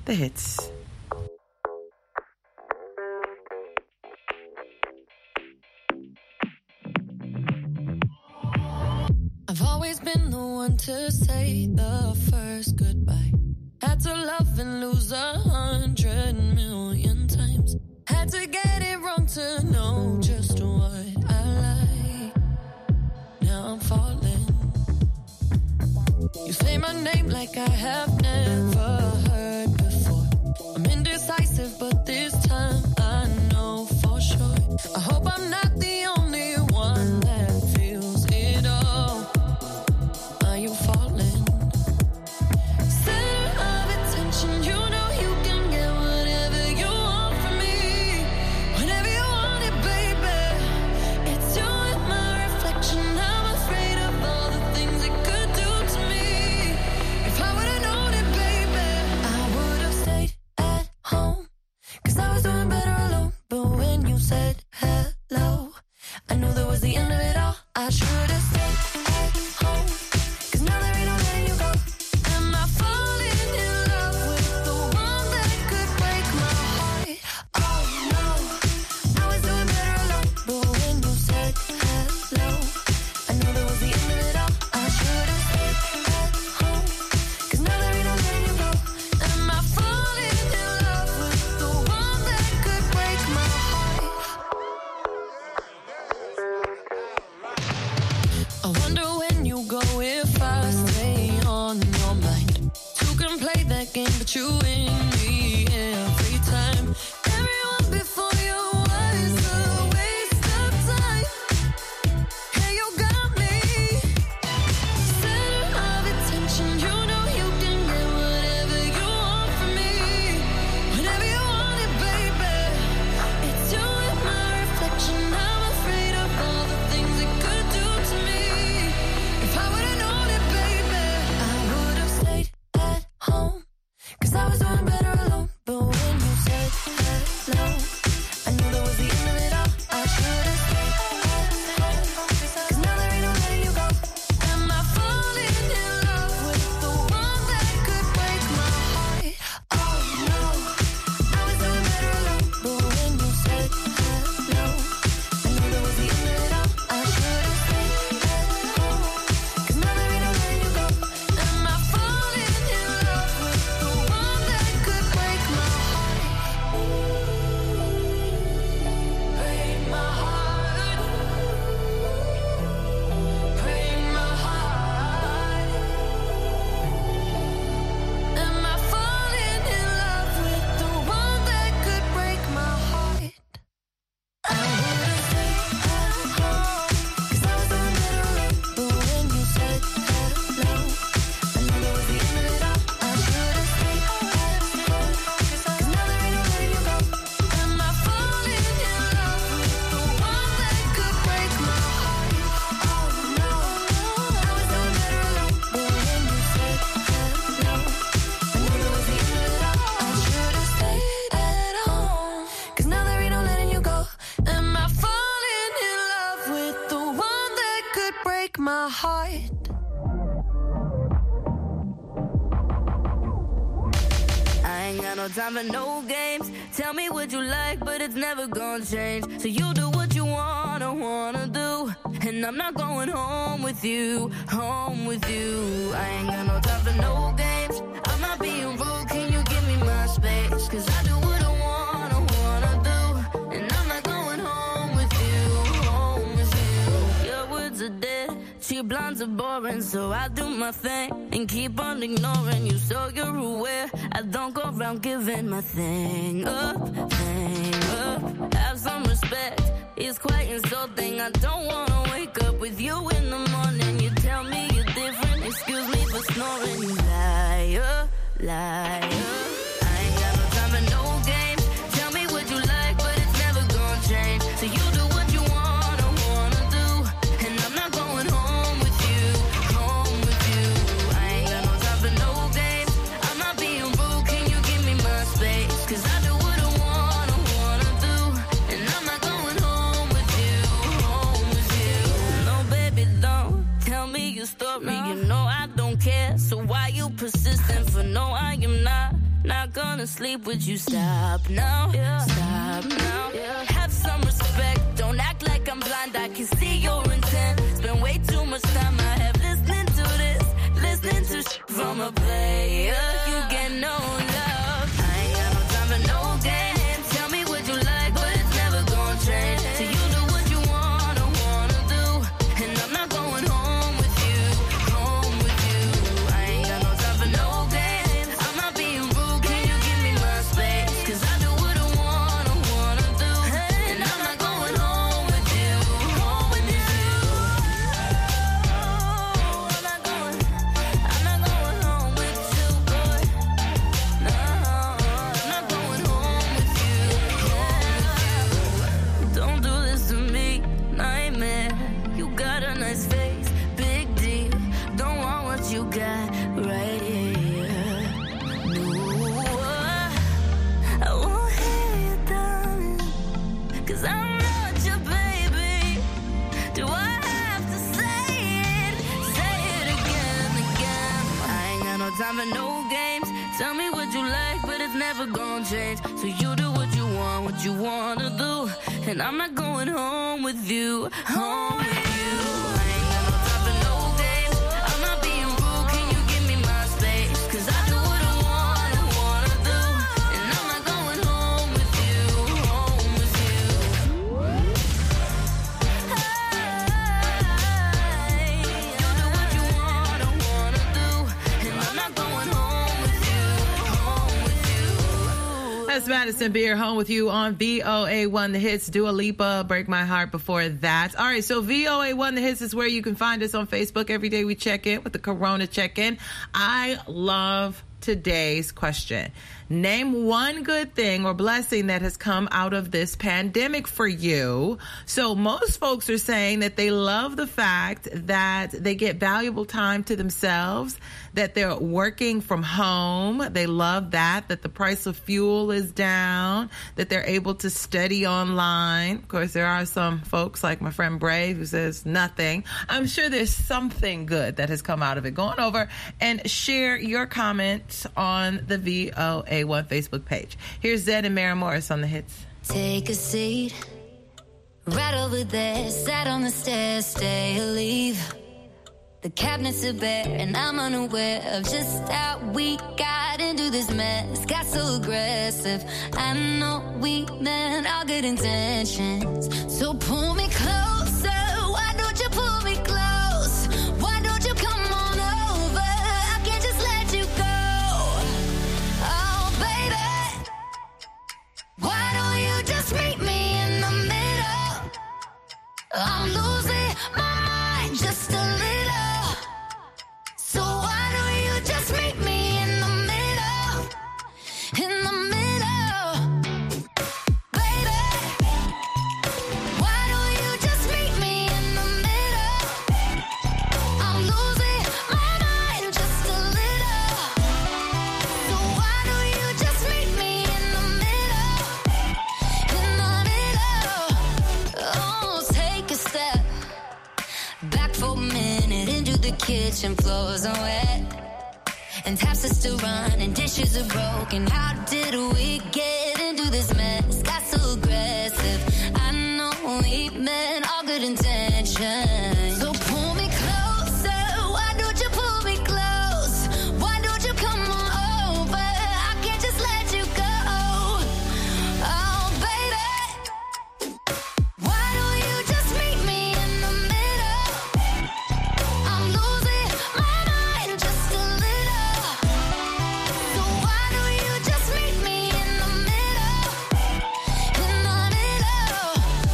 The hits. I've always been the one to say the first goodbye. Had to love and lose 100 million times. Had to get it wrong to know just what I like. Now I'm falling. You say my name like I have never heard before. I'm indecisive, but this time I know for sure. I hope I'm not the only one that feels it all. Are you falling? Center of attention, you know you can get whatever you want from me. Whenever you want it, baby. It's you and my reflection. I'm afraid of all the things it could do to me. If I would've known it, baby, I would've stayed at home. 'Cause I was doing better alone. But when you said hello, I knew that was the end of it all. I should've stayed at home. 'Cause now there ain't no letting you go. Am I falling in love with the one that could break my heart? Oh no, I was doing better alone. But when you said hello, I knew that was the end of it all. I should've stayed at home. 'Cause now there ain't no letting you go. Am I falling in love with the one that could break my heart? I wonder when you go if I stay on your mind. Two can play that game, but you win me every time. Everyone before you was a waste of time. Hey, you got me. Center of attention, you know you can get whatever you want from me. Whenever you want it, baby. It's you and my reflection. I'm afraid of all the things it could do to me. If I would've known it, baby, I would've stayed at home. 'Cause I was doing better alone. But when you said hello, I knew that was the end of it all. I should've stayed at home. 'Cause now there ain't no letting you go. Am I falling in love with the one that could break my heart? Oh no, I was doing better alone. But when you said hello, I knew that was the end of it all. I should've stayed at home. 'Cause now there ain't no letting you go. Am I falling in love with the one that could break my heart? Break my heart. Break my heart. Am I falling in love with the one that could break my heart? I would've stayed at home. 'Cause I was doing better alone. But when you said hello, I knew that was the end of it all. I should've stayed at home. 'Cause now there ain't no letting you go. Am I falling in love with the one that could break my heart? Oh no, I was doing better alone. But when you said hello, I knew that was the end of it all. I should've stayed at home. 'Cause now there ain't no letting you go. Am I falling in love with the one that could break my heart? I ain't got no time for no games. Tell me what you like, but it's never gonna change. So you do what you wanna do. And I'm not going home with you, home with you. I ain't got no time for no games. I'm not being rude, can you give me my space? 'Cause I do what I wanna do. And I'm not going home with you, home with you. Your words are dead, cheap blondes are boring. So I do my thing and keep on ignoring you. So you're aware I don't go around giving my thing up, thing up. Have some respect, it's quite insulting. I don't wanna wake up with you in the morning. You tell me you're different, excuse me for snoring. You liar, liar. I ain't got no time for no games. Tell me what you like, but it's never gonna change. So you do what you wanna do. And I'm not going home with you, home with you. I ain't got no time for no games. I'm not being rude, can you give me my space? 'Cause I do what I wanna do. And I'm not going home with you, home with you. No, baby, don't tell me your story. You know I don't care, so why you persistent? For no, I am not gonna sleep with you. Stop now, stop now. Have some respect, don't act like I'm blind. I can see your intent. Spend way too much time I have listening to this, listening to from a player. You get no love. I ain't got no time for no games. Tell me what you like, but it's never gonna change. So you do what you wanna do, and I'm not going home with you, home with you. I ain't got no time for no games. I'm not being rude, can you give me my space? Cause I do what I wanna do, and I'm not going home with you, home with you. I'm not going home with you, boy. No, I'm not going home with you, home with you. Don't do this to me, nightmare. You got a nice face, big deal. Don't want what you got right here. No, I won't hear you, darling, cause I'm not your baby. Do I have to say it again? I ain't got no time for no games. Tell me what you like, but it's never gonna change. So you do what you wanna do, and I'm not going home with you, home with you. I ain't got no time for no games. I'm not being rude, can you give me my space? Cause I do what I wanna do, and I'm not going home with you, home with you. Hey, you do what you wanna do, and I'm not going home with you, home with you. That's Madison Beer, home with you on VOA1 The Hits. Dua Lipa, Break My Heart before that. All right, so VOA1 The Hits is where you can find us on Facebook. Every day we check in with the Corona check-in. I love today's question. Name one good thing or blessing that has come out of this pandemic for you. So most folks are saying that they love the fact that they get valuable time to themselves, that they're working from home. They love that the price of fuel is down, that they're able to study online. Of course, there are some folks like my friend Brave who says nothing. I'm sure there's something good that has come out of it. Go on over and share your comments on the VOA1 Facebook page. Here's Zed and Mara Morris on The Hits. Take a seat right over there, sat on the stairs, stay or leave. The cabinets are bare and I'm unaware of just how we got into this mess. Got so aggressive, I know we meant all good intentions. So pull me closer, why don't you pull me close? Why don't you come on over? I can't just let you go. Oh baby, why don't you just meet me in the middle? I'm losing my mind just a little. So why don't you just meet me in the middle? In the middle. Baby, why don't you just meet me in the middle? I'm losing my mind just a little. So why don't you just meet me in the middle? In the middle. Oh, take a step back for a minute into the kitchen, floors are wet and taps are still running, dishes are broken. How did we get into this mess? Got so aggressive, I know we meant all good intentions. So pull me closer, why don't you pull me close? Why don't you come on over? I can't just let you go. Oh baby, why don't you just meet me in the middle? I'm losing my mind just a little. So why don't you just meet me in the middle? In the middle.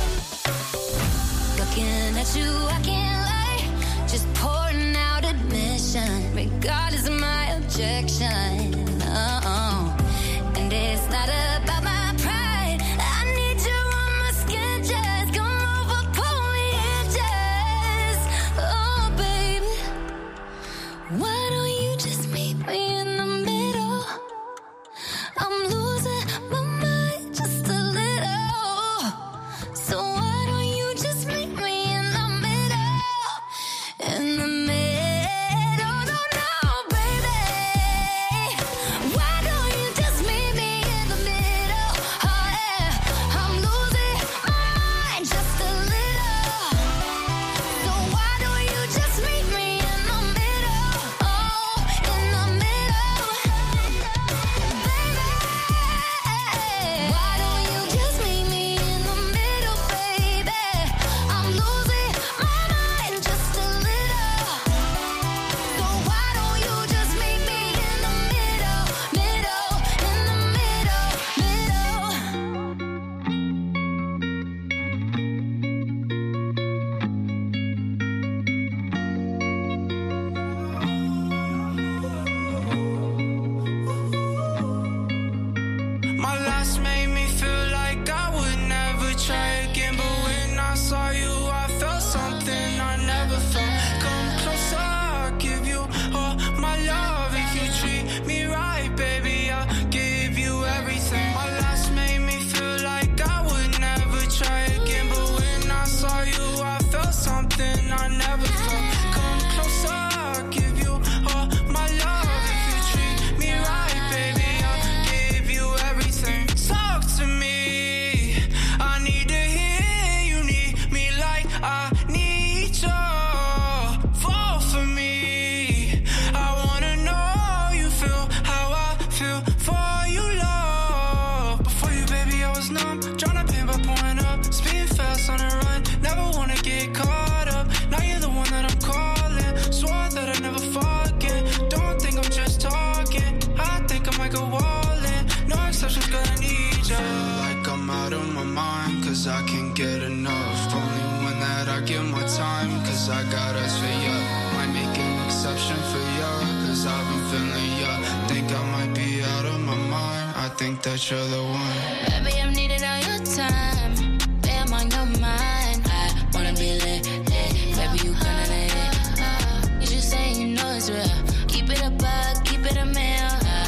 Looking at you, I can't lie. Just pouring out admission, regardless of my objection. And it's not about my pride. I need you on my skin, just come over, pull me in, just. Oh, baby, why don't you just meet me in the middle? I'm losing my mind just a little. So why don't you just meet me in the middle? In the middle, no, no, baby. Why don't you just meet think that you're the one. Baby, I'm needing all your time. Baby, I'm on your mind. I wanna be lit, lit. Baby, you gonna let it. You just say you know it's real. Keep it a buck, keep it a meal.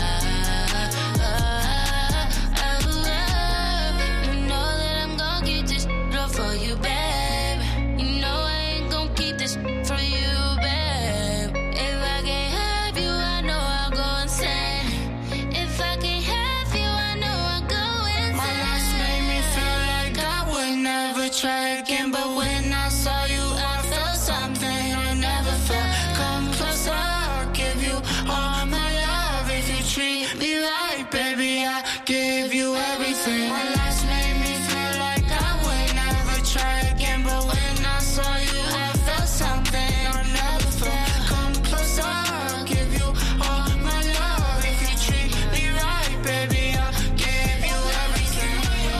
You know that I'm gon' get this up for you, babe. You know I ain't gon' keep this for you, babe. If I can't have you, I know I'll go insane. If I can't have you, I know I'll go insane. My last made me feel like I would never try again, but when I saw you, I felt something I never felt. Come closer, I'll give you all my love. If you treat me right, baby, I give you everything. My last made me feel like I would never try again, but when I saw you, I felt something I never felt. Come closer, I'll give you all my love. If you treat me right, baby, I'll give you everything.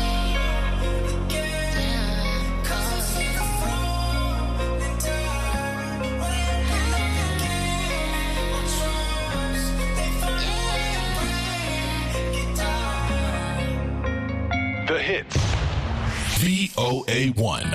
The hits. VOA1.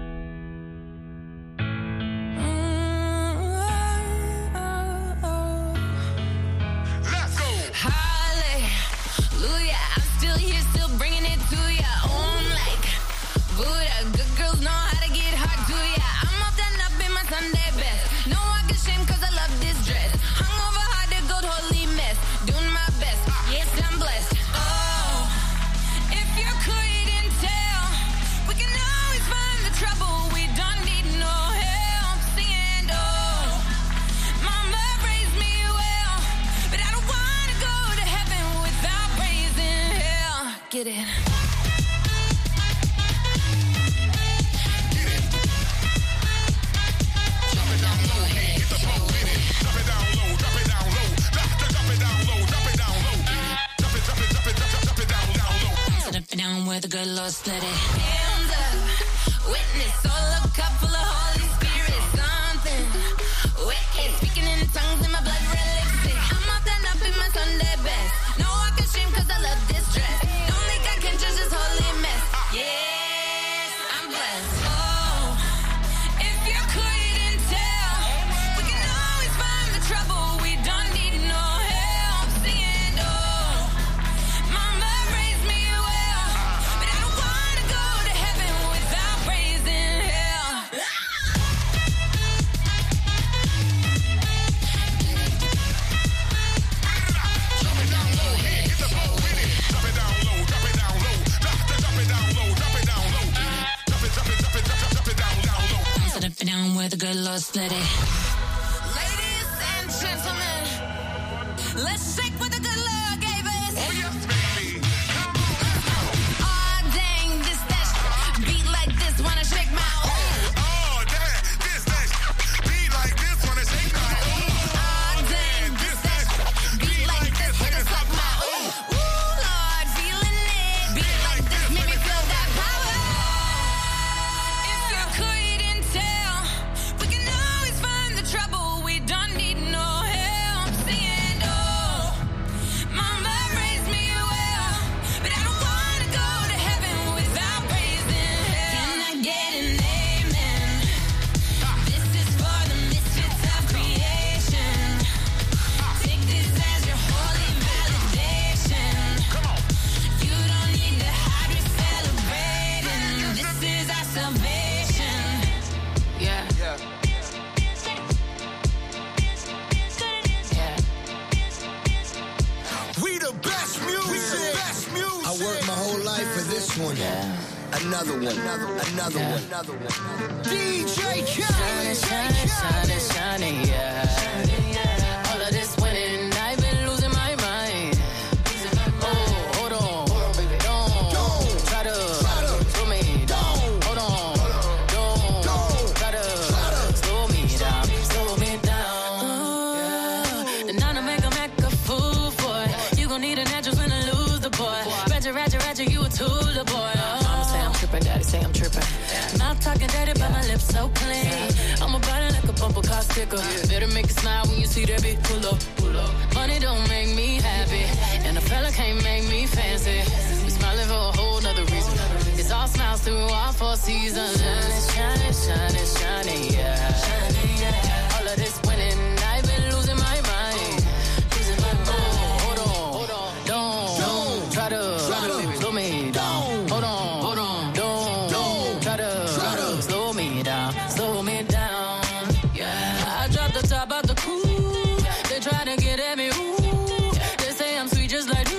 Hallelujah, I'm still here, still bringing it to ya. On like Buddha, good girls know how to get hard to ya. I'm all done up in my Sunday best. No walk of shame cause I love this dress. Hung over hard to gold, holy mess. Doing my best, yes I'm blessed. Oh, if you couldn't tell, we can always find the trouble. We don't need no help singing, oh. Mama raised me well, but I don't wanna go to heaven without praising hell. Get it? Down where the good Lord let it. Hands up, witness, all a cup full of Holy Spirit. Something wicked, speaking in tongues in my blood red lipstick. I'm all done up in my Sunday best. No walk of shame cause I love this dress. Don't think I can judge this holy mess. Yes, I'm blessed. Oh, if you couldn't tell, we can always find the trouble. We don't need no help singing, oh. Mama raised me well, but I don't wanna go to heaven without praising hell. Set it down where the good Lord let it. Ladies and gentlemen, let's shake what the good Lord gave us. Oh, yes, baby. Oh, dang, this that beat like this, wanna shake my Oh, damn, this, that, beat like this, wanna shake my Oh, dang, this that beat like this, wanna suck my ooh. Ooh, Lord, feeling it. Beat like this, make me feel that power. If you couldn't tell, we can always find the trouble. We don't need no help singing, oh. Mama raised me well, but I don't wanna go to heaven without praising hell. Can I get an amen? This is for the misfits of creation. Take this as your holy validation. You don't need to hide, we're celebrating. This is our salvation. Yeah. Yeah. We the best music. I worked my whole life for this one. Another one. Another one. DJ Khaled. Shining, yeah. All of this winning, I've been losing my mind. Oh, hold on, don't try to slow me down. Hold on, don't try to slow me down. And now to make a fool for it. You gon' need a natural when I lose the boy. Roger, you a tool, the boy. Mama say I'm tripping, daddy say I'm tripping. Mouth talking dirty, but my lips so clean. I'm a body like a bumper car sticker. Better make it smile when you see that bitch pull up. Money don't make me happy, and a fella can't make me famous. through all 4 seasons. Shining, shining, shining, yeah. Shining, yeah. All of this winning, I've been losing my mind. Losing my mind. Hold on, don't try to slow me down. Hold on, don't try to slow me down, Yeah, I dropped the top out the coupe. They try to get at me, ooh. They say I'm sweet just like you.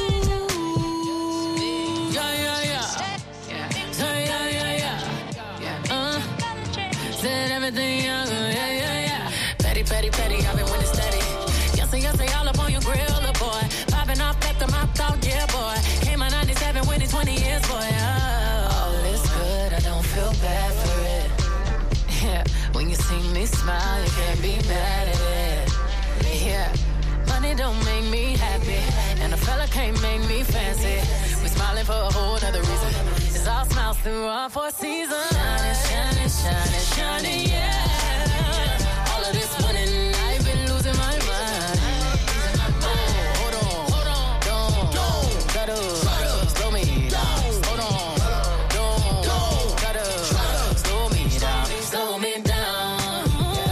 Everything young, yeah. Petty, I've been winning steady. Yes, all up on your grill, little boy. Popping off at the mouth, thought, yeah, boy. Came out 97, winning 20 years, boy. All this good, I don't feel bad for it. Yeah, when you see me smile, you can't be mad at it. Yeah, money don't make me happy, and a fella can't make me fancy. We smiling for a whole nother reason. It's all smiles through all 4 seasons. Shining, shining, shining, yeah. All of this winning, I've been losing my mind. Hold on, don't try to slow me down. Hold on, don't try to slow me down. Slow me down.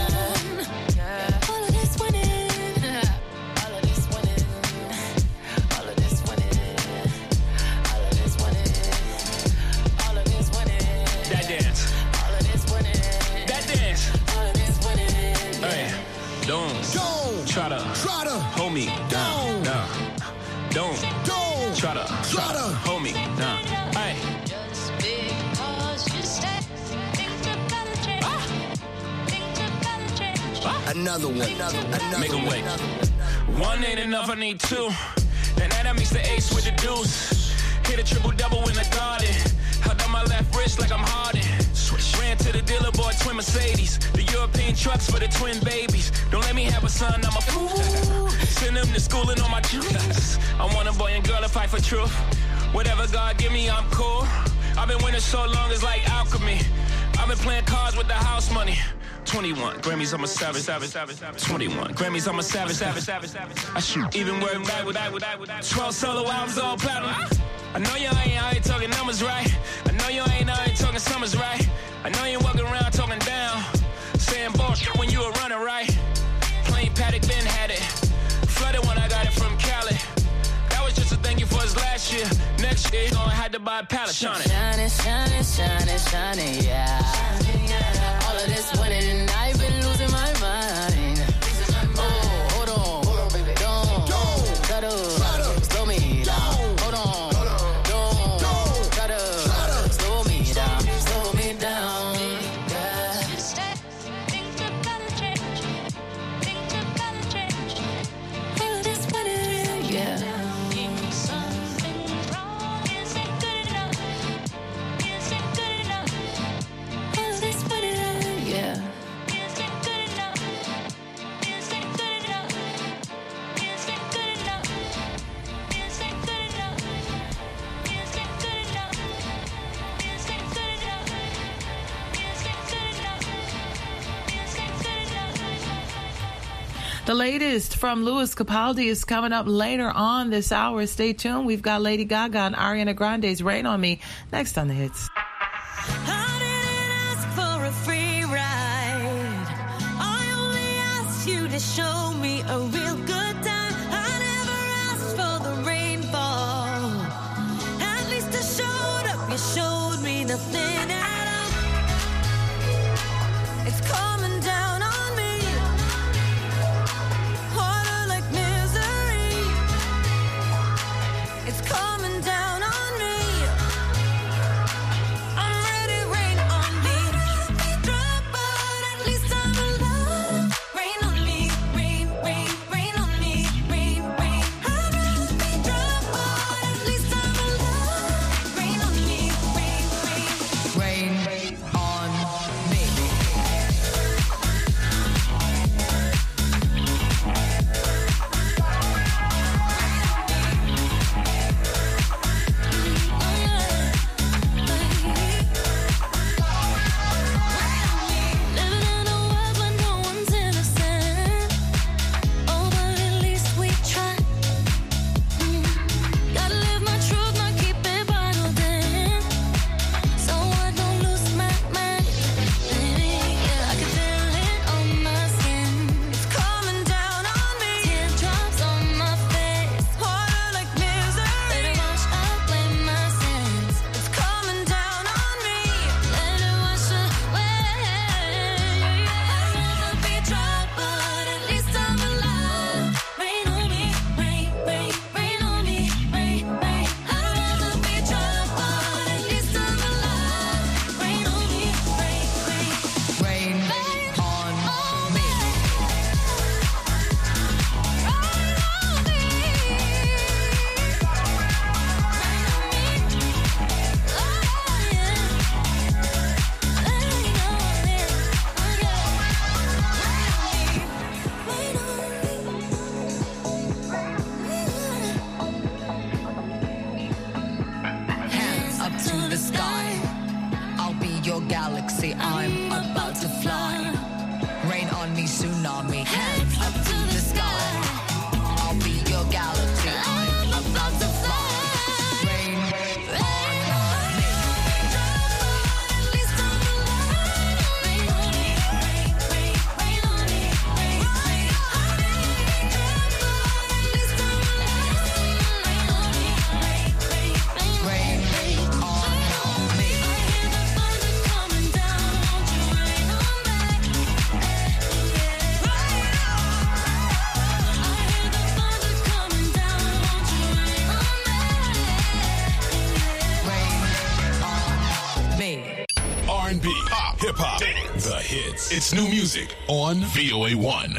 Yeah. All of this winning, all of this winning, all of this winning, all of this winning, all of this winning. That dance. All of this winning. That dance. All of this winning. Hey, don't try to hold me down. Nah. Don't try to hold me down. Hey. Just because you said things are gonna change. Things are gonna change. Another one. Make 'em wait. One ain't enough, I need 2. And that makes the ace with the deuce. Hit a triple-double in the garden. Held on my left wrist like I'm Harden. Ran to the dealer, bought twin Mercedes. The European trucks for the twin babies. Don't let me have a son, I'm a fool. Send them to school and on my juice. I want a boy and girl to fight for truth. Whatever God give me, I'm cool. I've been winning so long, it's like alchemy. I've been playing cards with the house money. 21 Grammys, I'm a savage. 21 Grammys, I'm a savage. I shoot even word back with 12 solo albums, all platinum. I know you ain't out here talking numbers right. I know you ain't out here talking summers right. I know you ain't walking around talking down, saying bullshit when you a runner, right? Plain Paddock, Ben had it. Flooded when I got it from Cali. That was just a thank you for his last year. Next year, gonna have to buy a pallet. Shining, shining, shining, shining, yeah. All of this winning, I've been losing my mind. Hold on, baby. Don't try to slow me down. Hold on, don't try to slow me down. Slow me down. Yeah. Things are gonna change. Things are gonna change. All of this winning, yeah. Something's wrong. Isn't good enough. Isn't good enough. All of this winning, yeah. Isn't good enough. Isn't good enough. Isn't good enough. Isn't good enough. Isn't good enough. Isn't good enough. Isn't good enough. Isn't good enough. The latest from Louis Capaldi is coming up later on this hour. Stay tuned. We've got Lady Gaga and Ariana Grande's Rain on Me next on the hits. I didn't ask for a free ride. I only asked you to show me a real good time. I never asked for the rainfall. At least I showed up. You showed me nothing at all. It's coming down on me. Harder like misery. It's coming down on me. I'm ready, rain on me. Drop, but at least I'm alive. Rain on me, rain galaxy. I'm about to fly. Rain on me, tsunami. Hands up to the sky. I'll be your galaxy. I'm about to fly. Rain on me. R&B, pop, hip-hop, dance, the hits. It's new music on VOA1.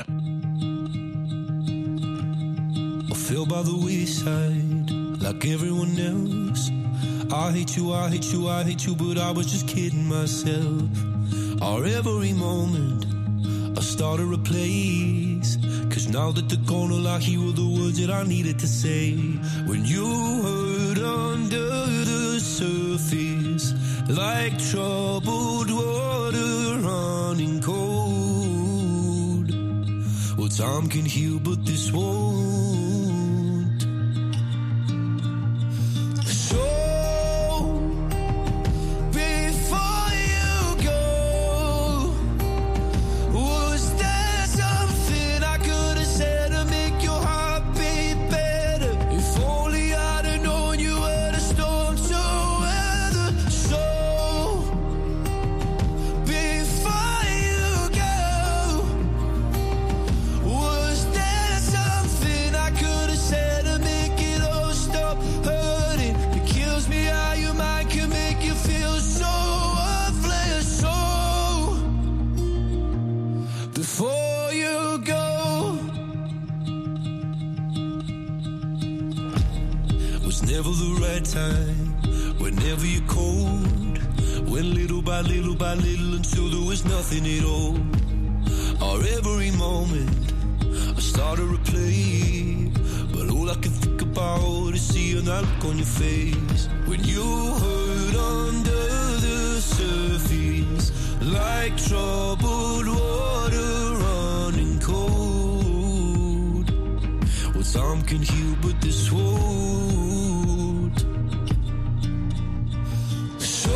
I fell by the wayside like everyone else. I hate you, I hate you, I hate you, but I was just kidding myself. Our every moment I started a place. Cause now that they're gone, all I hear were the words that I needed to say. When you hurt under the surface, like troubled water running cold. Well, time can heal, but this won't. So, before you go, was there something I could have said to make your heart beat better? If only I'd have known you were the storm to weather. So, before you go, was there something I could have said to make it all stop hurting? It kills me how your mind can make you feel so worthless. So, before you go, was never the right time, whenever you're cold. Went little by little by little until there was nothing at all. Our every moment I started to play, but all I can think about is seeing that look on your face. When you hurt under the surface, like troubled water running cold. Well, time can heal, but this won't. So,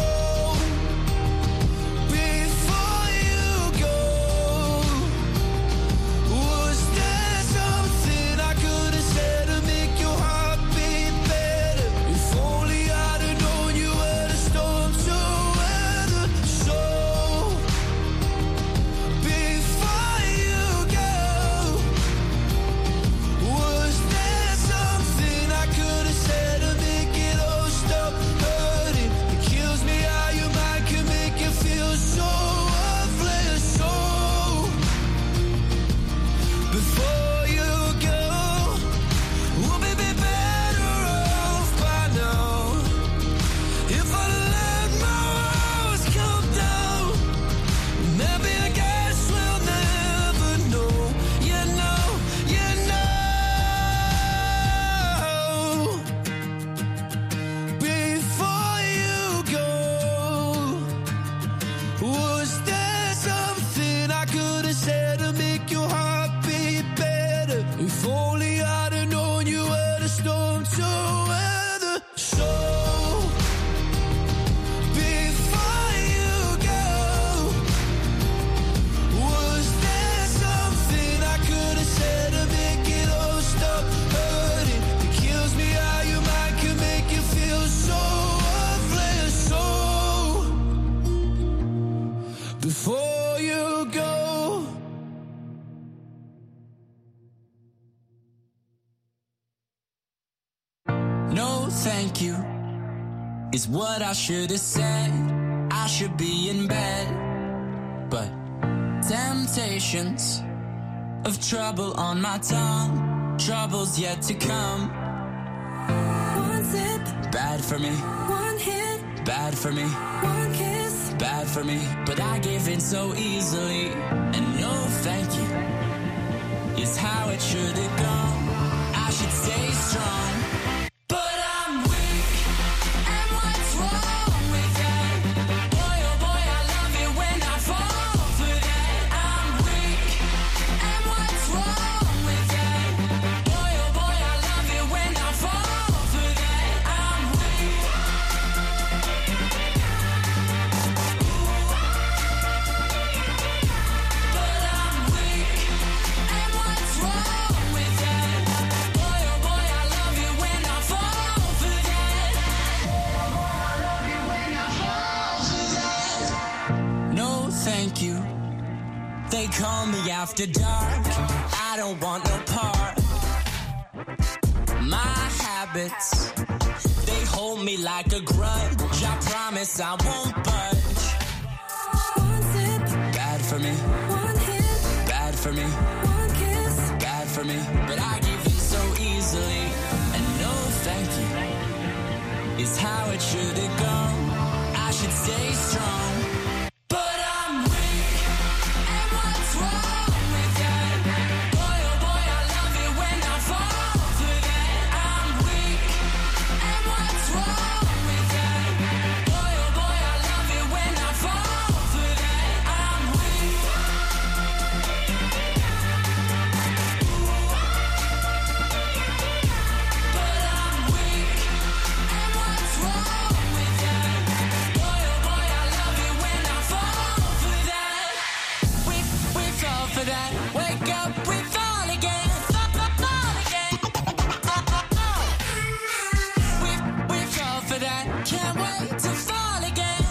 before you go, was there something I could have said to make your heart beat better? If only I'd have known you were the storm to weather. So, before you go, was there something I could have said to make it all stop hurting? It kills me how your mind can make you feel so worthless. So, before you go, we'll be better off by now. If I let my walls come down, maybe I guess we'll never know. You know, you know. Before you go, was there something I could have said to make your heart beat better? If only I'd have known you were the storm to weather. So, before you go, was there something I could have said to make it all stop hurting? It kills me how your mind can make you feel so worthless. So, before you go. No, thank you, is what I should have said. I should be in bed, but temptations of trouble on my tongue, troubles yet to come. One sip, Bad for me, one hit, bad for me, one kiss. bad for me, but I give in so easily. And no, thank you, is how it should have gone. I should stay strong, but I'm weak. And what's wrong with that? Boy, oh boy, call me after dark. I don't want no part. My habits, they hold me like a grudge. I promise I won't budge. One sip, Bad for me, one hit, bad for me, one kiss. bad for me. But I give in so easily. And no thank you is how it should go. I should stay strong. But I'm weak. And what's wrong with that? Boy, oh boy, I love it when I fall for that. I'm weak. And what's wrong with that? Boy, oh boy, I love it when I fall for that. I'm weak. But I'm weak. And what's wrong with that? Boy, oh boy, I love it when I fall for that. We fall for that. Wake up, we fall again. Fall again. We fall for that. Can't wait to fall again.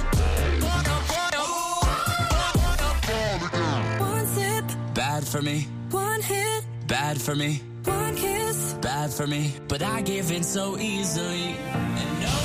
One sip, Bad for me, one hit, bad for me, one kiss. bad for me. But I give in so easily. And no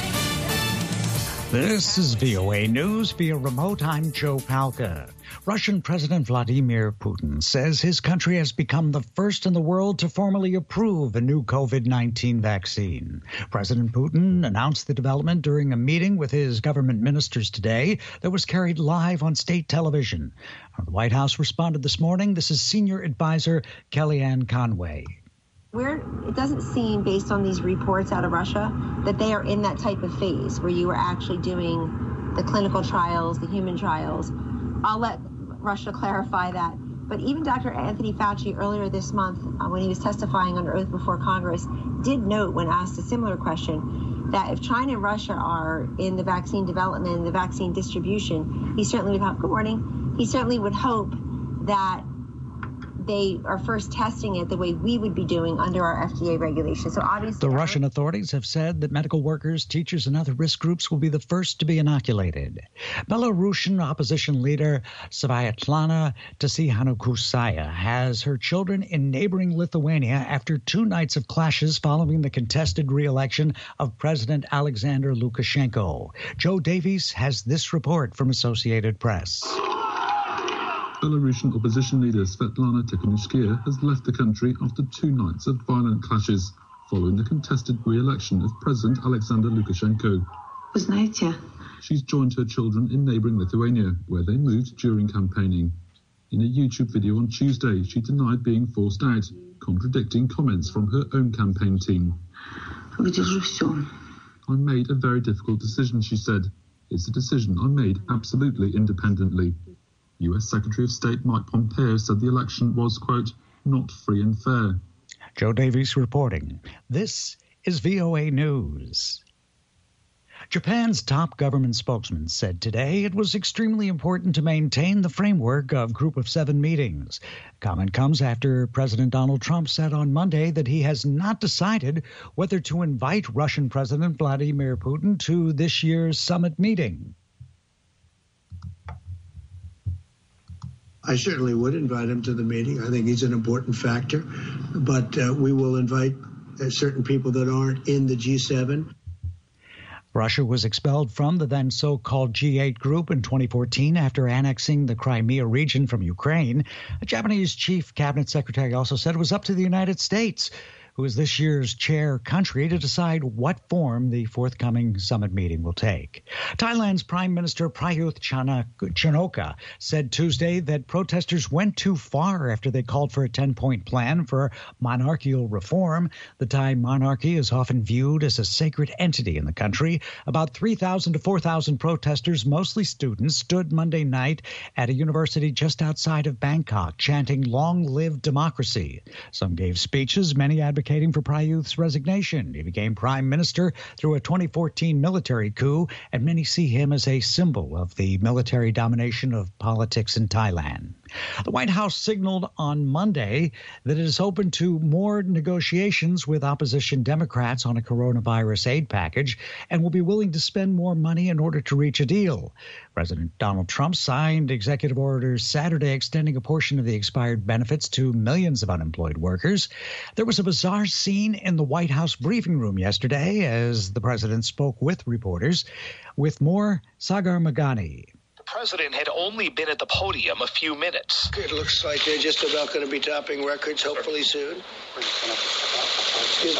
This is VOA News via remote. I'm Joe Palca. Russian President Vladimir Putin says his country has become the first in the world to formally approve a new COVID-19 vaccine. President Putin announced the development during a meeting with his government ministers today that was carried live on state television. The White House responded this morning. This is senior advisor Kellyanne Conway. It doesn't seem, based on these reports out of Russia, that they are in that type of phase where you are actually doing the clinical trials, the human trials. I'll let Russia clarify that. But even Dr. Anthony Fauci earlier this month, when he was testifying under oath before Congress, did note when asked a similar question that if China and Russia are in the vaccine development and the vaccine distribution, he certainly would hope, good morning, he certainly would hope that they are first testing it the way we would be doing under our FDA regulations. So obviously, the Russian authorities have said that medical workers, teachers, and other risk groups will be the first to be inoculated. Belarusian opposition leader Sviatlana Tsikhanouskaya has her children in neighboring Lithuania after 2 nights of clashes following the contested re-election of President Alexander Lukashenko. Joe Davies has this report from Associated Press. Belarusian opposition leader Svetlana Tikhanovskaya has left the country after 2 nights of violent clashes following the contested re-election of President Alexander Lukashenko. She's joined her children in neighbouring Lithuania, where they moved during campaigning. In a YouTube video on Tuesday, she denied being forced out, contradicting comments from her own campaign team. I made a very difficult decision, she said. It's a decision I made absolutely independently. U.S. Secretary of State Mike Pompeo said the election was, quote, not free and fair. Joe Davies reporting. This is VOA News. Japan's top government spokesman said today it was extremely important to maintain the framework of Group of 7 meetings. Comment comes after President Donald Trump said on Monday that he has not decided whether to invite Russian President Vladimir Putin to this year's summit meeting. I certainly would invite him to the meeting. I think he's an important factor. But we will invite certain people that aren't in the G7. Russia was expelled from the then so-called G8 group in 2014 after annexing the Crimea region from Ukraine. A Japanese chief cabinet secretary also said it was up to the United States, who is this year's chair country, to decide what form the forthcoming summit meeting will take. Thailand's Prime Minister Prayuth Chan-o-cha said Tuesday that protesters went too far after they called for a 10-point plan for monarchical reform. The Thai monarchy is often viewed as a sacred entity in the country. About 3,000 to 4,000 protesters, mostly students, stood Monday night at a university just outside of Bangkok, chanting "Long live democracy." Some gave speeches, many advocating for Prayuth's resignation. He became prime minister through a 2014 military coup, and many see him as a symbol of the military domination of politics in Thailand. The White House signaled on Monday that it is open to more negotiations with opposition Democrats on a coronavirus aid package and will be willing to spend more money in order to reach a deal. President Donald Trump signed executive orders Saturday extending a portion of the expired benefits to millions of unemployed workers. There was a bizarre scene in the White House briefing room yesterday as the president spoke with reporters. With more, Sagar Meghani. The president had only been at the podium a few minutes. It looks like they're just about going to be topping records hopefully soon. Excuse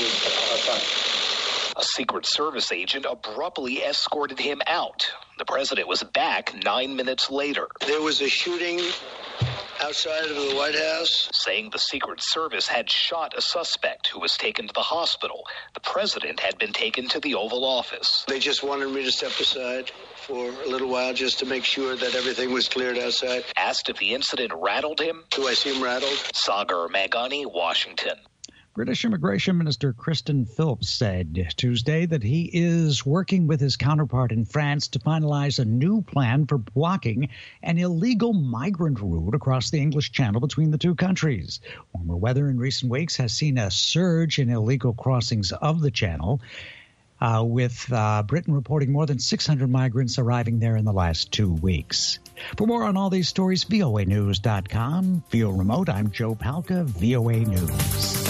me? A Secret Service agent abruptly escorted him out. The president was back 9 minutes later. There was a shooting outside of the White House, saying the Secret Service had shot a suspect who was taken to the hospital. The president had been taken to the Oval Office. They just wanted me to step aside for a little while just to make sure that everything was cleared outside. Asked if the incident rattled him. Do I seem rattled? Sagar Meghani, Washington. British Immigration Minister Kristen Phillips said Tuesday that he is working with his counterpart in France to finalize a new plan for blocking an illegal migrant route across the English Channel between the two countries. Warmer weather in recent weeks has seen a surge in illegal crossings of the Channel, with Britain reporting more than 600 migrants arriving there in the last 2 weeks. For more on all these stories, voanews.com. Feel remote, I'm Joe Palca, VOA News.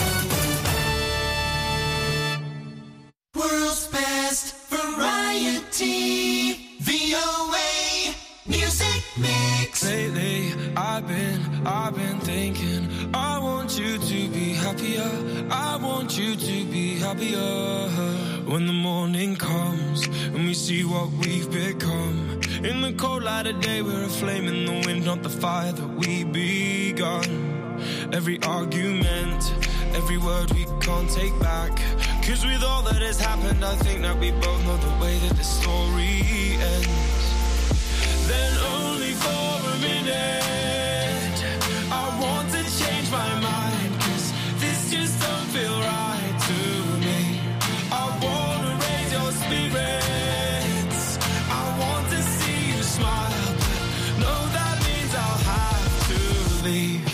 World's best variety, VOA Music Mix. Lately, I've been thinking, I want you to be happier. I want you to be happier. When the morning comes and we see what we've become. In the cold light of day, we're a flame in the wind, not the fire that we begun. Every argument, every word we can't take back. 'Cause with all that has happened, I think that we both know the way that the story ends. Then only for a minute, I want to change my mind. 'Cause this just don't feel right to me. I wanna raise your spirits. I want to see you smile. But no, that means I'll have to leave.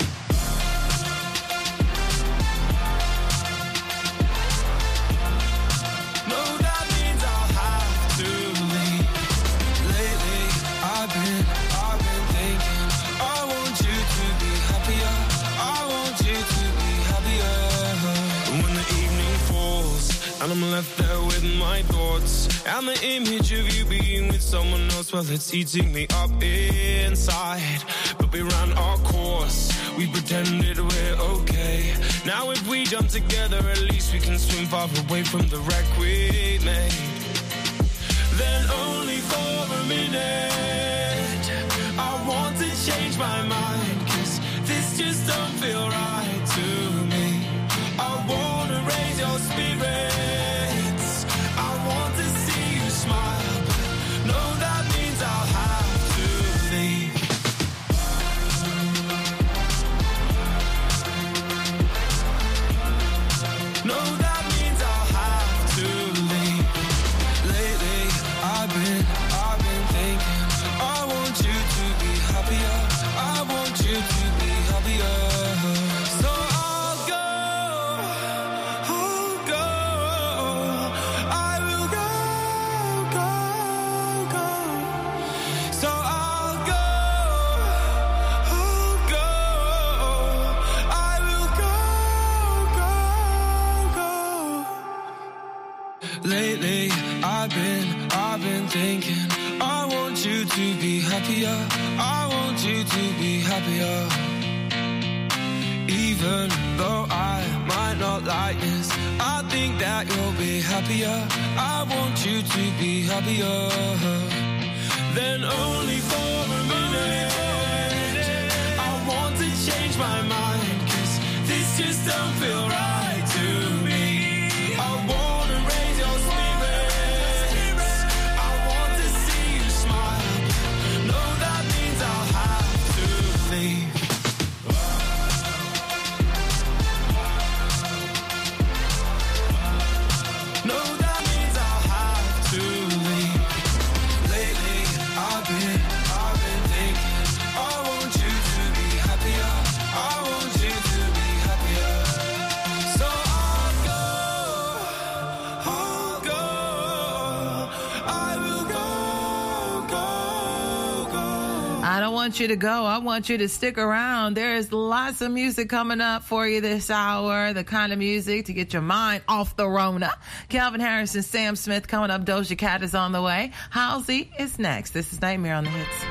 And I'm left there with my thoughts and the image of you being with someone else. Well, it's eating me up inside. But we ran our course, we pretended we're okay. Now if we jump together, at least we can swim far away from the wreck we made. Then only for a minute, I want to change my mind. 'Cause this just don't feel right to me. I wanna raise your spirit. Lately, I've been thinking, I want you to be happier. I want you to be happier. Even though I might not like this, I think that you'll be happier. I want you to be happier. Then only for a minute, I want to change my mind. 'Cause this just don't feel right to me. I wanna raise your spirits. I want to see you smile. No, that means I'll have to leave. No, that means I'll have to leave. Lately, I've been thinking, I want you want you to go. I want you to stick around. There's lots of music coming up for you this hour, the kind of music to get your mind off the Rona. Calvin Harris and Sam Smith coming up. Doja Cat is on the way. Halsey is next. This is Nightmare on the Hits.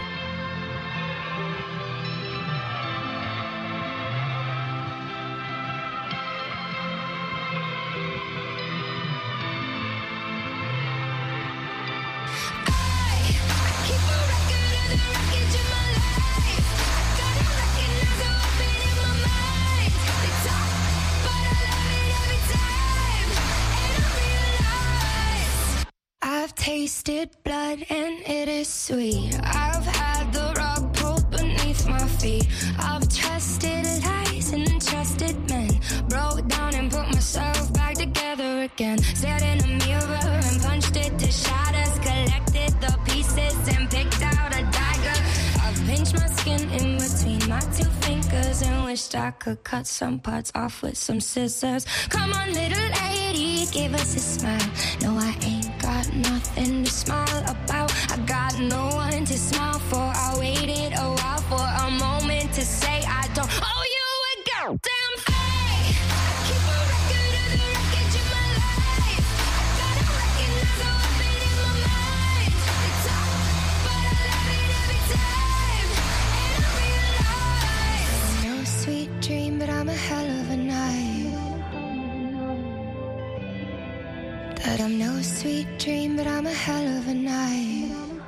I've tasted blood and it is sweet. I've had the rug pulled beneath my feet. I've trusted lies and trusted men. Broke down and put myself back together again. Stared in a mirror and punched it to shatters. Collected the pieces and picked out a dagger. I've pinched my skin in between my two fingers and wished I could cut some parts off with some scissors. Come on, little lady, give us a smile. No, I ain't got nothing to smile about. I got no one to smile for. I waited a while for a moment to say I don't owe you a goddamn thing. I keep a record of the wreckage of my life. I gotta recognize how I've been in my mind. It's tough, but I love it every time. And I realize no sweet dream, but I'm a hell of a night. That I'm no sweet dream, but I'm a hell of a night.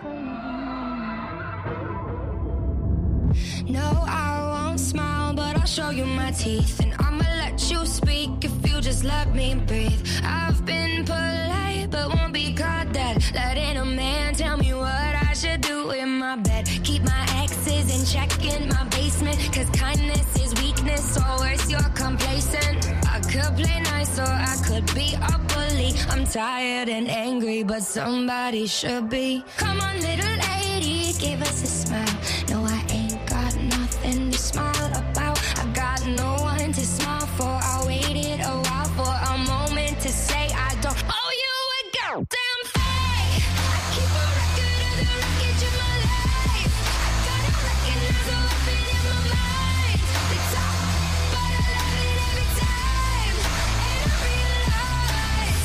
No, I won't smile, but I'll show you my teeth. And I'ma let you speak if you just let me breathe. I've been polite, but won't be caught dead. Letting a man tell me what I should do in my bed. Keep my exes in check in my basement. Cause kindness is weakness, or worse, you're complacent. I could play nice, or I could be a bully. I'm tired and angry, but somebody should be. Come on, little lady, give us a smile. No, I ain't got nothing to smile about. I got no one to smile for. I waited a while for a moment to say I don't owe you a goddamn thing. I keep a record of the wreckage of my life. I gotta recognize how I've been in my mind. It's tough, but I love it every time. And I realize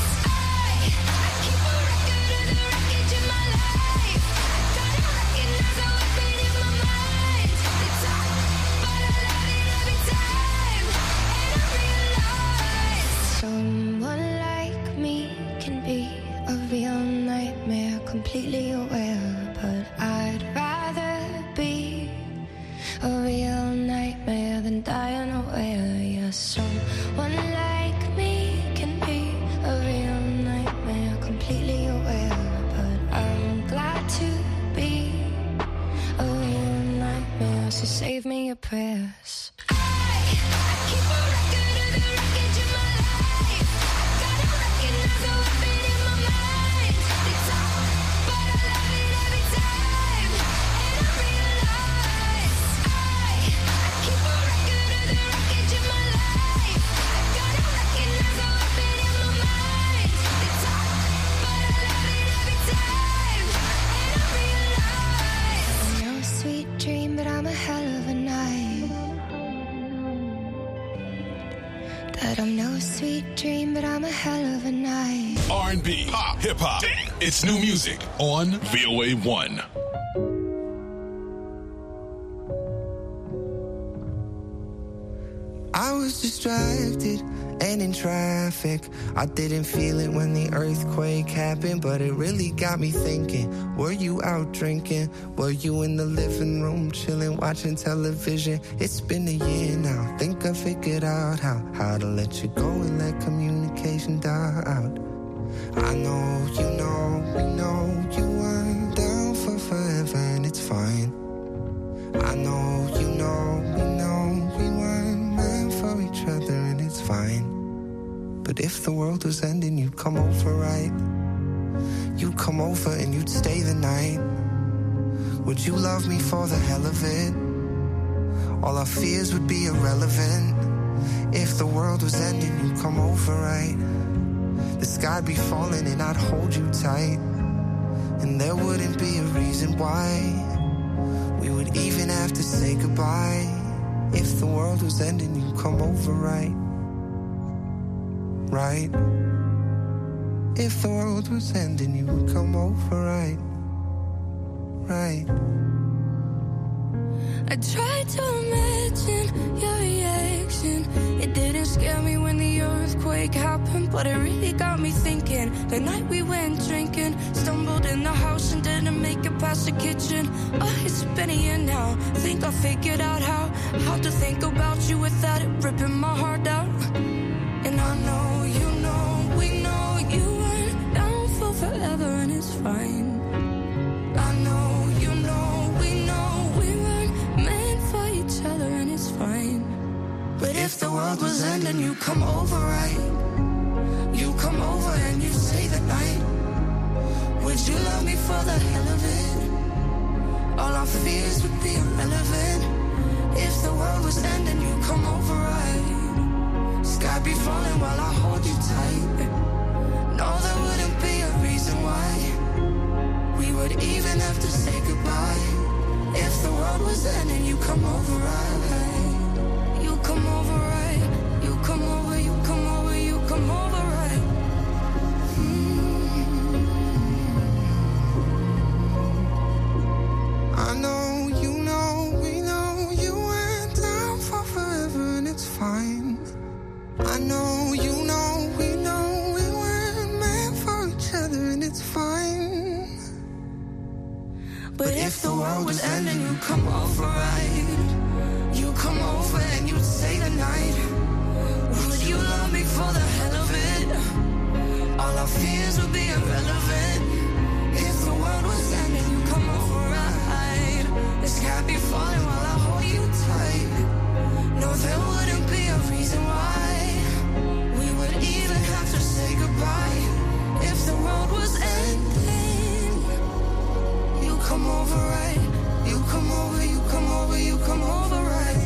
I keep a record of the wreckage of my life. I gotta recognize how I've been in my mind. It's tough, but I love it every time. And I realize someone like me can be a real nightmare, completely aware. But I'd rather be a real nightmare than die unaware. Yeah, someone like me can be a real nightmare, completely aware. But I'm glad to be a real nightmare, so save me your prayers. I keep a record of the wreckage of my life. Gotta recognize how I've been in my mind. It's tough, but I love it every time. And I realize I keep a record of the wreckage of my life. Gotta recognize how I've been in my mind. It's tough, but I love it every time. And I realize no sweet dream, but I'm a hell of a night. That I'm no sweet dream, but I'm a hell of a night. R&B, pop, hip-hop. It's new music on VOA1. I was distracted and in traffic. I didn't feel it when the earthquake happened, but it really got me thinking. Were you out drinking? Were you in the living room chilling, watching television? It's been a year now. Think I figured out how to let you go and let communication die out. I know, you know, we know you weren't down for forever, and it's fine. I know, you know, we know we weren't meant for each other, and it's fine. But if the world was ending, you'd come over, right? You'd come over and you'd stay the night. Would you love me for the hell of it? All our fears would be irrelevant. If the world was ending, you'd come over, right? The sky'd be falling and I'd hold you tight. And there wouldn't be a reason why We would even have to say goodbye. If the world was ending, you'd come over, right? Right? If the world was ending, you would come over, right? Right? I tried to imagine your reaction. It didn't scare me when the earthquake happened, but it really got me thinking. The night we went drinking, stumbled in the house and didn't make it past the kitchen. Oh, it's been a year now. Think I figured out how to think about you without it ripping my heart out. And I know, you know, we know you weren't down for forever, and it's fine. I know, you know, we know we weren't meant for each other, and it's fine. But if the world was ending, you come over, right? You come over and you stay the night. Would you love me for the hell of it? All our fears would be irrelevant. If the world was ending, you come over, right? Sky be falling while I hold you tight. No, there wouldn't be a reason why we would even have to say goodbye. If the world was ending, you come over, right? You come over, right? You come over, you come over, you come over, right? I know, you know, we know you went down for forever, and it's fine. I know, you know, we know we weren't meant for each other, and it's fine. But if the world was ending, you come over, right? You come over and you stay the night. Would you love me for the hell of it? All our fears would be irrelevant. If the world was ending, you come over, right? The sky be falling while I hold you tight. No, there wouldn't be a reason why we would even have to say goodbye. If the world was ending, you come over, right? You come over, you come over, you come over, right?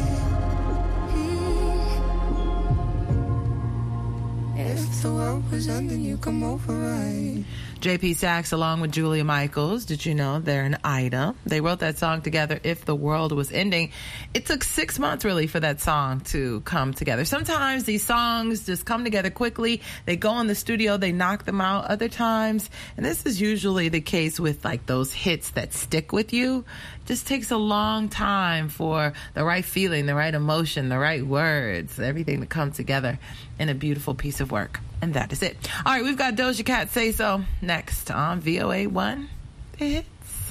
If the world was ending, you come over, right? JP Sachs along with Julia Michaels. Did you know they're an item? They wrote that song together, If the World Was Ending. It took 6 months really for that song to come together. Sometimes these songs just come together quickly. They go in the studio, they knock them out. Other times, and this is usually the case with like those hits that stick with you, just takes a long time for the right feeling, the right emotion, the right words, everything to come together in a beautiful piece of work. And that is it. All right, we've got Doja Cat Say So next on VOA1 The Hits.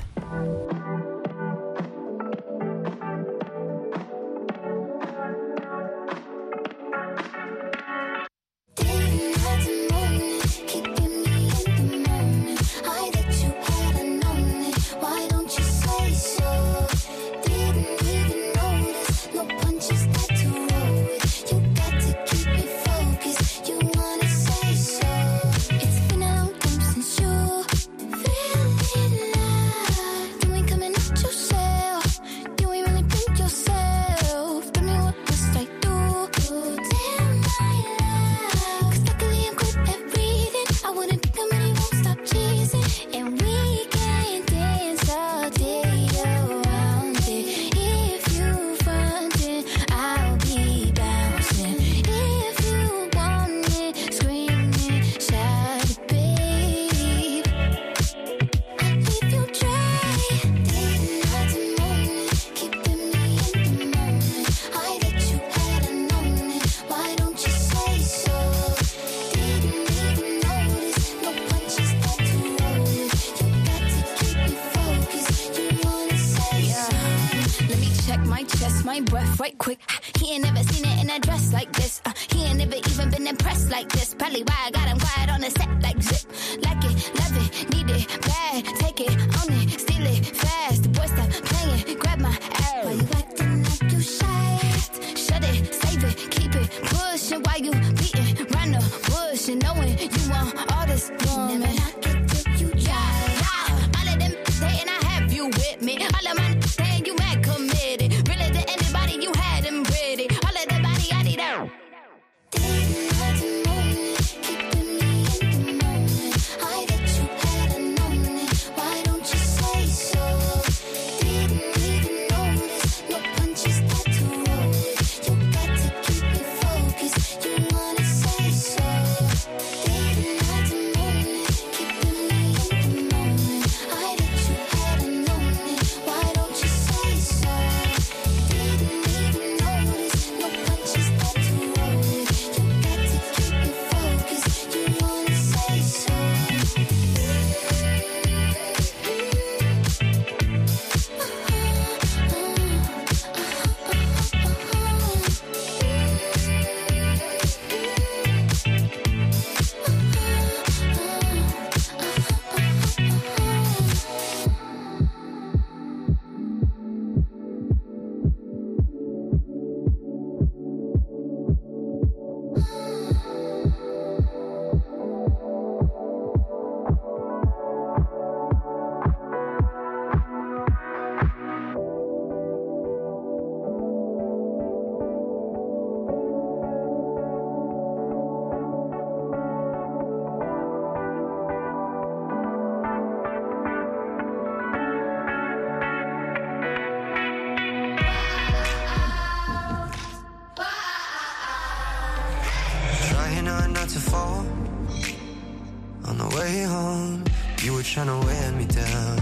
my breath right quick. He ain't never seen it in a dress like this. He ain't never even been impressed like this. Probably why I got him quiet on the set like zip. Like it, love it, need it, bad. Take it, own it, steal it, fast. The boy stop playing, grab my ass. Why you acting like you shy? Shut it, save it, keep it pushing. Why you beating round the bush and knowing you want all this woman? Never knock it till you try. All of them saying I have you with me. All of my saying you mad committed. Really to anybody you had them pretty. All of the body I need out. Why don't you home, you were trying to wear me down.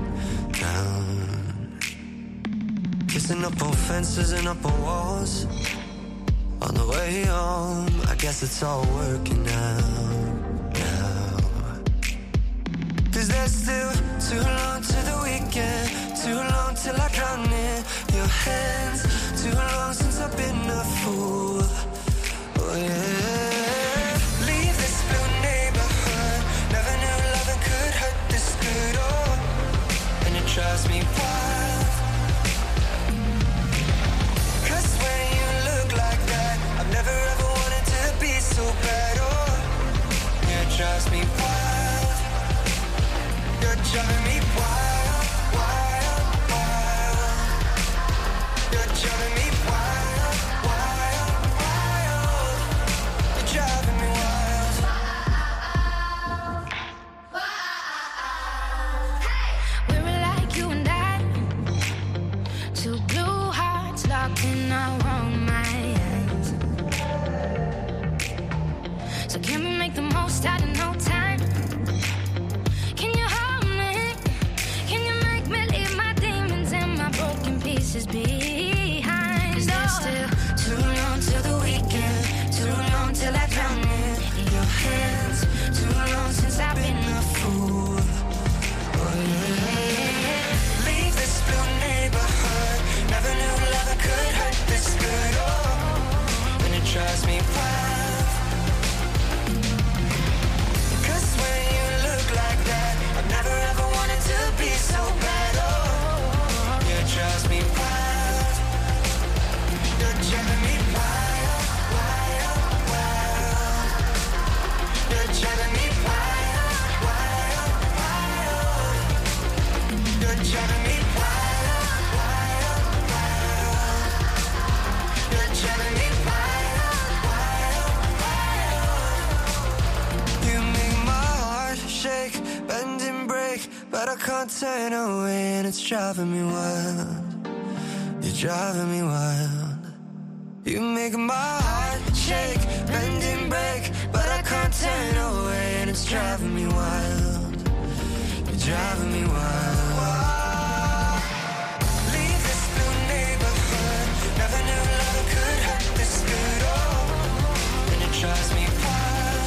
Kissing up on fences and up on walls. On the way home, I guess it's all working out now. 'Cause there's still too long to the weekend, too long till I drown in your hands, too long since I've been a fool. Oh yeah. Leave this blue neighborhood, never knew loving could hurt this good. Oh, and it drives me wild. 'Cause when you look like that, I've never ever wanted to be so bad. Oh, yeah, it drives me wild. You're driving me wild, wild, wild. You're driving me wild, wild, wild. You're driving me wild. We were like you and I, two blue hearts locked in our own minds. So can we make the most out of no time? Can you hold me? Can you make me leave my demons and my broken pieces behind? 'Cause there's still too long till the weekend, too long till I drown in your hands, too long since I've been a fool. Oh yeah. Leave this blue neighborhood, never knew loving could hurt this good. Oh, and it drives me wild. 'Cause when you look like that, I've never ever wanted to be so bad. Oh, yeah, it drives me wild. You're driving me wild, wild, wild. You're driving me wild, wild, wild. You're driving me wild, wild, wild. You're driving me wild, wild, wild. You make my heart shake, bend and break, but I can't turn away, and it's driving me wild. You're driving me wild. You make my heart shake, bend and break, but I can't turn away, and it's driving me wild. You're driving me wild. Leave this blue neighborhood, never knew love could hurt this good. Oh, and it drives me wild.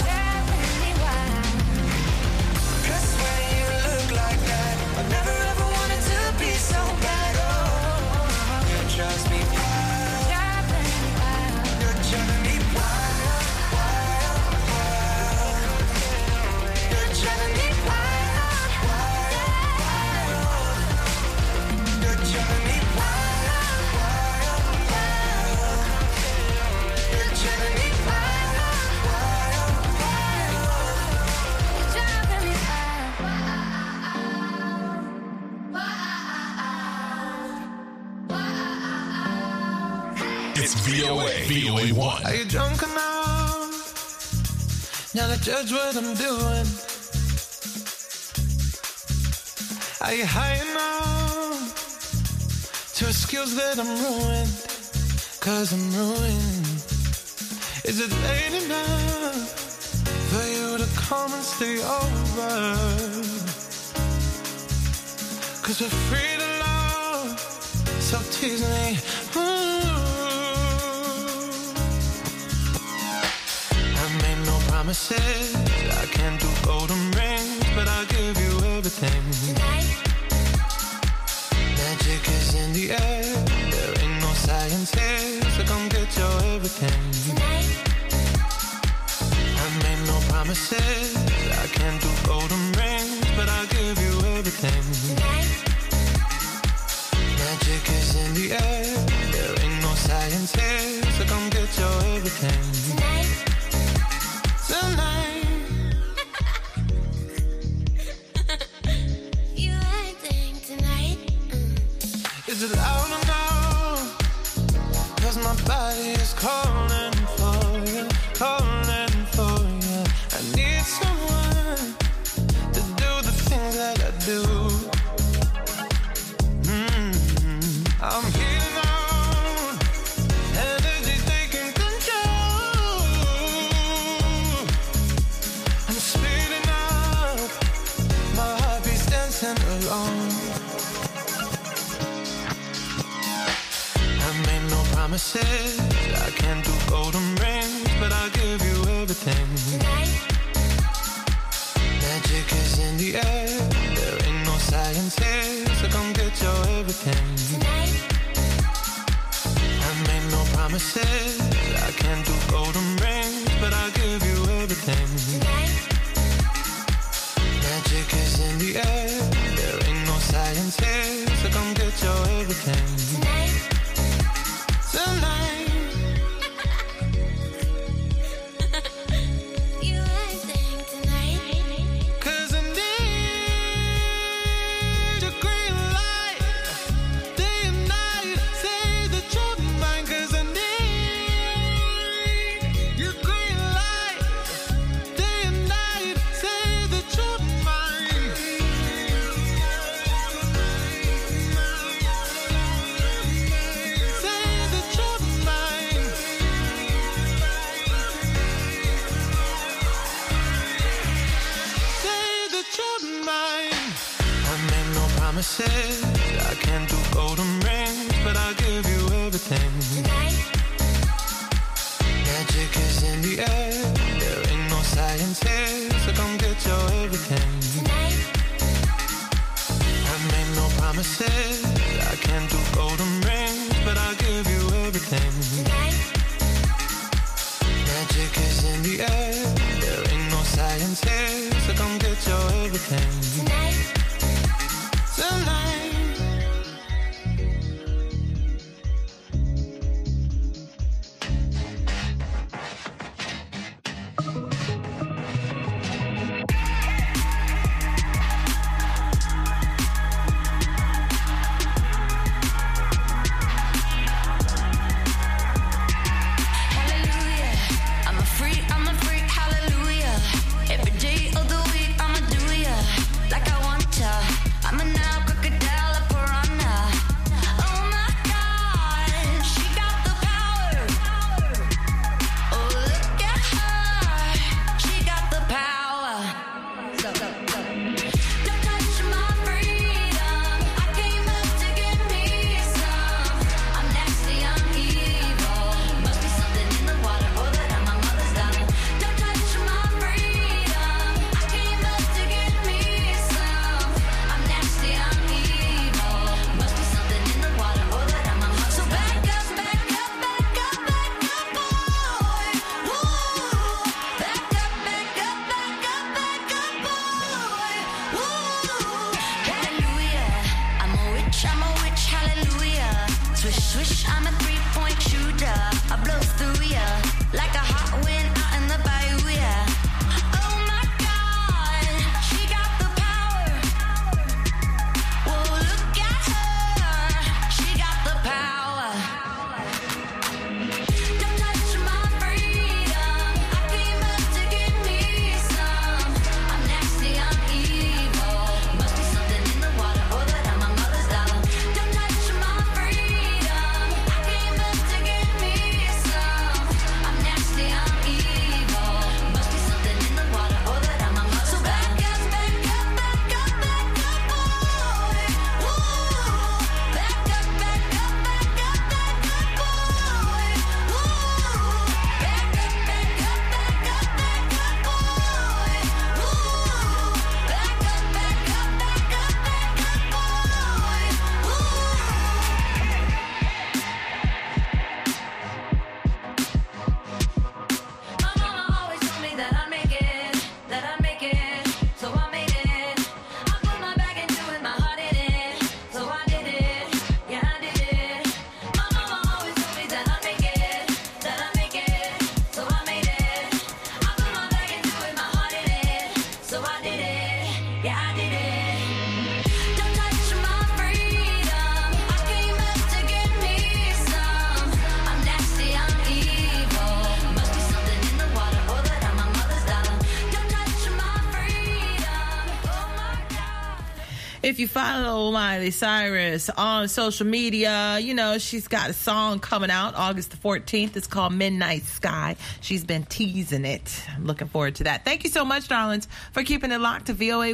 'Cause when you look like that, I've never ever wanted to be so bad. Oh, it drives me wild. You're driving me wild, wild, wild. You're driving me wild, wild, wild. You're driving me wild, wild, wild. You're driving me wild, wild, wild. You're driving me It's VOA1. Are you drunk enough now to judge what I'm doing? Are you high enough to excuse that I'm ruined? 'Cause I'm ruined. Is it late enough for you to come and stay over? 'Cause we're free to love, so tease me. Promises, I can't do golden rings, but I'll give you everything. Tonight. Magic is in the air, there ain't no science here, so come get your everything. Tonight. I made no promises, I can't do golden rings, but I'll give you everything. Tonight. Magic is in the air, there ain't no science here, so come get your everything. Tonight. Tonight. You acting tonight? Is it loud enough? 'Cause my body is calling for you, calling for you. I need someone to do the things that I do. I'm healing on, energy's taking control. I'm speeding up, dancing alone. I made no promises, I can't do golden rings, but I'll give you everything. Magic is in the air, there ain't no science here, so come get your everything. I made no promises, I can't do golden rings, but I'll give you everything. Magic is in the air, there ain't no science here, so come get your everything. Tonight. You everything tonight. 'Cause I need your green light, day and night. Say that you're mine, 'cause I need your green light, day and night. Say that you're mine. Say that you're mine. Say that you're mine. I made no promises, I can't do golden rings, but I'll give you everything. Magic is in the air, there ain't no science here, so come get your everything. I made no promises, I can't do golden rings, but I'll give you everything. Magic is in the air, there ain't no science here, so come get your everything. Tonight. Hallelujah, I'm a freak, hallelujah. Every day of the week, I'ma do ya like I want ya. I'm a now crocodile, a piranha. Oh my God, she got the power. Oh, look at her, she got the power. Don't touch my freedom, I came up to get me some. I'm nasty, I'm evil. Must be something in the water, or that I'm my mother's darling. Don't touch my freedom, I came up to get me some. I'm nasty, I'm evil. Must be something in the water, or that I'm my mother's. So back up, back up, back up, back up, boy. Woo. Back up, back up, back up, back up, boy. Woo. Hallelujah, I'm a witch, hallelujah. Swish, swish, I'm a 3-point shooter. I blow through ya like a hot wind out in the bayou, yeah. Oh my God, she got the power. Whoa, look at her, she got the power. Don't touch my freedom, I came up to get me some. I'm nasty, I'm evil. Must be something in the water, or that I'm my mother's darling. Don't touch my freedom, I came up to get me some. I'm nasty, I'm evil. Must be something in the water, or that I'm my mother's. So back up, back up, back up, back up, boy. Woo. Back up, back up, back up, back up, boy. Woo. Back up, back up, back up, back up, boy. Woo. Back up, back up, back up, back up, boy. Woo. My mama always told me that I'd make it, so I made it. I put my back into it, my heart in it, so I did it, yeah I did it. My mama always told me that I'd make it, so I made it. I put my back into it, my heart in it, so I did it, yeah I did it. Don't touch my freedom, I came up to get me some. I'm nasty, I'm evil. Must be something in the water, or that I'm my mother's darling. Don't touch my freedom, oh my God. If you follow Miley Cyrus on social media, you know she's got a song coming out August the 14th. It's called Midnight Sky. She's been teasing it. I'm looking forward to that. Thank you so much, darlings, for keeping it locked to VOA